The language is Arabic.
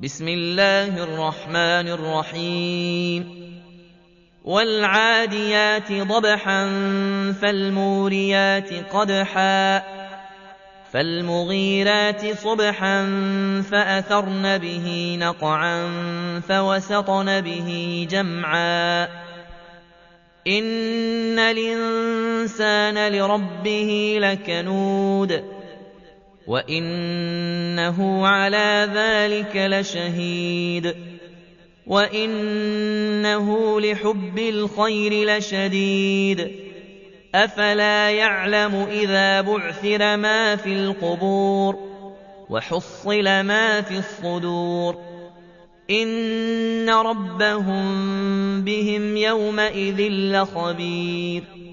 بسم الله الرحمن الرحيم والعاديات ضبحا فالموريات قدحا فالمغيرات صبحا فأثرن به نقعا فوسطن به جمعا إن الإنسان لربه لكنود وإنه على ذلك لشهيد وإنه لحب الخير لشديد أفلا يعلم إذا بعثر ما في القبور وحصل ما في الصدور إن ربهم بهم يومئذ لخبير